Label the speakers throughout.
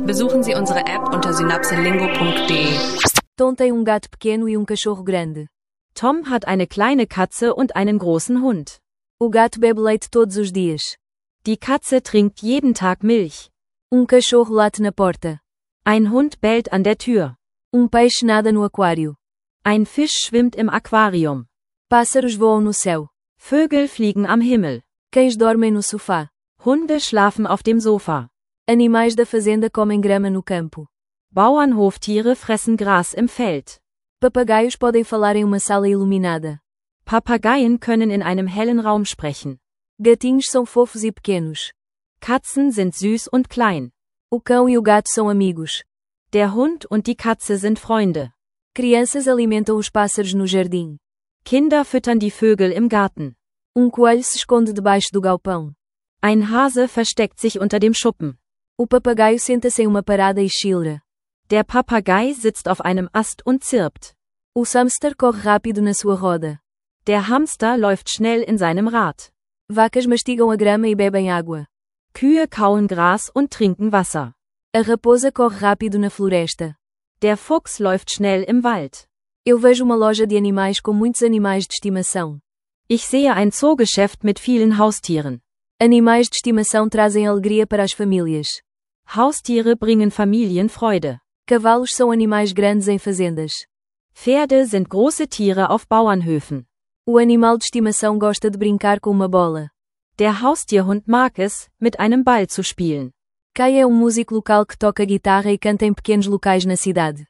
Speaker 1: Besuchen Sie unsere App unter synapselingo.de.
Speaker 2: Tom tem gato pequeno e cachorro grande.
Speaker 3: Tom hat eine kleine Katze und einen großen Hund.
Speaker 2: O gato bebe leite todos os dias.
Speaker 3: Die Katze trinkt jeden Tag Milch.
Speaker 2: Cachorro late na porta.
Speaker 3: Ein Hund bellt an der Tür.
Speaker 2: Peixe nada no aquário.
Speaker 3: Ein Fisch schwimmt im Aquarium.
Speaker 2: Pássaros voam no céu.
Speaker 3: Vögel fliegen am Himmel.
Speaker 2: Cães dormem no sofá.
Speaker 3: Hunde schlafen auf dem Sofa.
Speaker 2: Animais da fazenda comem grama no campo.
Speaker 3: Bauernhoftiere fressen Gras im Feld.
Speaker 2: Papagaios podem falar em uma sala iluminada.
Speaker 3: Papageien können in einem hellen Raum sprechen.
Speaker 2: Gatinhos são fofos e pequenos.
Speaker 3: Katzen sind süß und klein.
Speaker 2: O cão e o gato são amigos.
Speaker 3: Der Hund und die Katze sind Freunde.
Speaker 2: Crianças alimentam os pássaros no jardim.
Speaker 3: Kinder füttern die Vögel im Garten.
Speaker 2: Coelho se esconde debaixo do galpão.
Speaker 3: Ein Hase versteckt sich unter dem Schuppen.
Speaker 2: O papagaio senta-se em uma parada e chilra.
Speaker 3: Der Papagei sitzt auf einem Ast und zirpt.
Speaker 2: O hamster corre rápido na sua roda.
Speaker 3: Der Hamster läuft schnell in seinem Rad.
Speaker 2: Vacas mastigam a grama e bebem água.
Speaker 3: Kühe kauen Gras und trinken Wasser.
Speaker 2: A raposa corre rápido na floresta.
Speaker 3: Der Fuchs läuft schnell im Wald.
Speaker 2: Eu vejo uma loja de animais com muitos animais de estimação.
Speaker 3: Ich sehe ein Zoogeschäft mit vielen Haustieren.
Speaker 2: Animais de estimação trazem alegria para as famílias.
Speaker 3: Haustiere bringen Familienfreude.
Speaker 2: Cavalos são animais grandes em fazendas.
Speaker 3: Pferde sind große Tiere auf Bauernhöfen.
Speaker 2: O animal de estimação gosta de brincar com uma bola.
Speaker 3: Der Haustierhund mag es, mit einem Ball zu spielen.
Speaker 2: Kai é músico local que toca guitarra e canta em pequenos locais na cidade.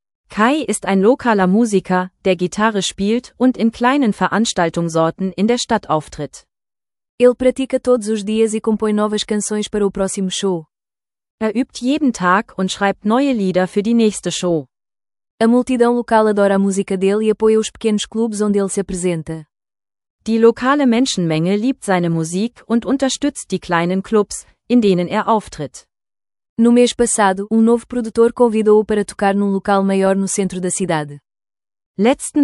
Speaker 3: Kai ist ein lokaler Musiker, der Gitarre spielt und in kleinen Veranstaltungsorten in der Stadt auftritt.
Speaker 2: Ele pratica todos os dias e compõe novas canções para o próximo show.
Speaker 3: Übt jeden Tag und schreibt neue Lieder für die nächste Show.
Speaker 2: A multidão local adora a música dele e apoia os pequenos clubes onde ele se apresenta.
Speaker 3: Die lokale Menschenmenge liebt seine Musik und unterstützt die kleinen Clubs, in denen er auftritt.
Speaker 2: No mês passado, novo produtor convidou-o para tocar num local maior no centro da cidade.
Speaker 3: Letzter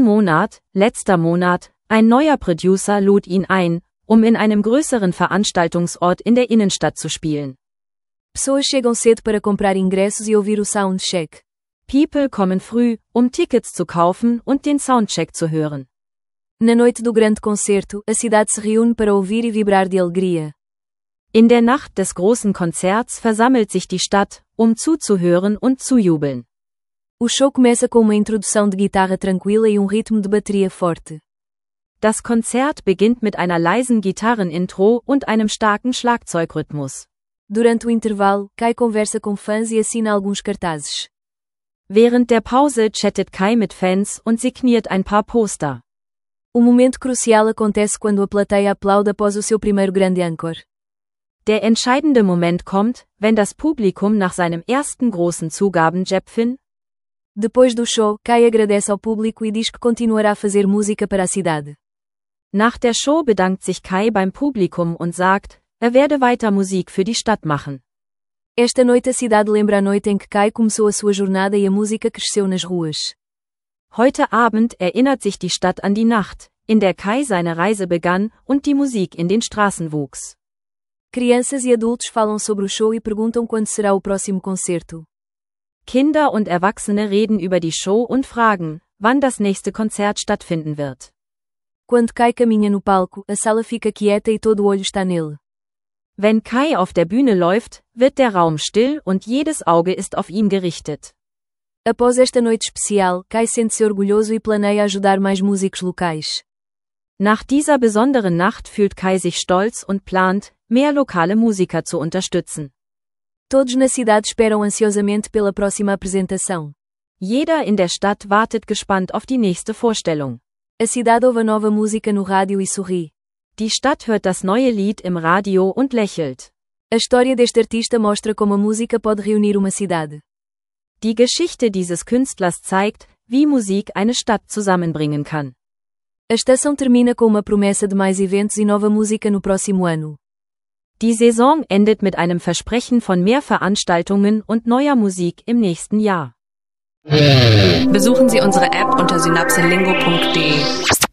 Speaker 3: Monat, ein neuer Producer lud ihn ein, in einem größeren Veranstaltungsort in der Innenstadt zu spielen.
Speaker 2: Pessoas chegam cedo para comprar ingressos e ouvir o soundcheck.
Speaker 3: People kommen früh, Tickets zu kaufen und den Soundcheck zu hören.
Speaker 2: Na noite do grande concerto, a cidade se reúne para ouvir e vibrar de alegria.
Speaker 3: In der Nacht des großen Konzerts versammelt sich die Stadt, zuzuhören und zu jubeln.
Speaker 2: O show começa com uma introdução de guitarra tranquila e ritmo de bateria forte.
Speaker 3: Das Konzert beginnt mit einer leisen Gitarrenintro und einem starken Schlagzeugrhythmus.
Speaker 2: Durante o intervalo, Kai conversa com fãs e assina alguns cartazes.
Speaker 3: Während der Pause chattet Kai mit Fans und signiert ein paar Poster.
Speaker 2: O momento crucial acontece quando a plateia aplaude após o seu primeiro grande encore.
Speaker 3: Der entscheidende Moment kommt, wenn das Publikum nach seinem ersten großen Zugabenjäpfchen.
Speaker 2: Depois do show, Kai agradece ao público e diz que continuará a fazer música para a cidade.
Speaker 3: Nach der Show bedankt sich Kai beim Publikum und sagt, werde weiter Musik für die Stadt machen.
Speaker 2: Esta noite a cidade lembra a noite em que Kai começou a sua jornada e a música cresceu nas ruas.
Speaker 3: Heute Abend erinnert sich die Stadt an die Nacht, in der Kai seine Reise begann und die Musik in den Straßen wuchs.
Speaker 2: Crianças e adultos falam sobre o show e perguntam quando será o próximo concerto.
Speaker 3: Kinder und Erwachsene reden über die Show und fragen, wann das nächste Konzert stattfinden wird.
Speaker 2: Quando Kai caminha no palco, a sala fica quieta e todo o olho está nele.
Speaker 3: Wenn Kai auf der Bühne läuft, wird der Raum still und jedes Auge ist auf ihn gerichtet.
Speaker 2: Após esta noite especial, Kai sente-se orgulhoso e planeia ajudar mais músicos locais.
Speaker 3: Nach dieser besonderen Nacht fühlt Kai sich stolz und plant, mehr lokale Musiker zu unterstützen.
Speaker 2: Todos na cidade esperam ansiosamente pela próxima apresentação.
Speaker 3: Jeder in der Stadt wartet gespannt auf die nächste Vorstellung.
Speaker 2: A cidade ouve a nova música no rádio e sorri.
Speaker 3: Die Stadt hört das neue Lied im Radio und lächelt.
Speaker 2: A história deste artista mostra como a música pode reunir uma cidade.
Speaker 3: Die Geschichte dieses Künstlers zeigt, wie Musik eine Stadt zusammenbringen kann.
Speaker 2: A estação termina com uma promessa de mais eventos e nova música no próximo ano.
Speaker 3: Die Saison endet mit einem Versprechen von mehr Veranstaltungen und neuer Musik im nächsten Jahr.
Speaker 1: Besuchen Sie unsere App unter synapselingo.de.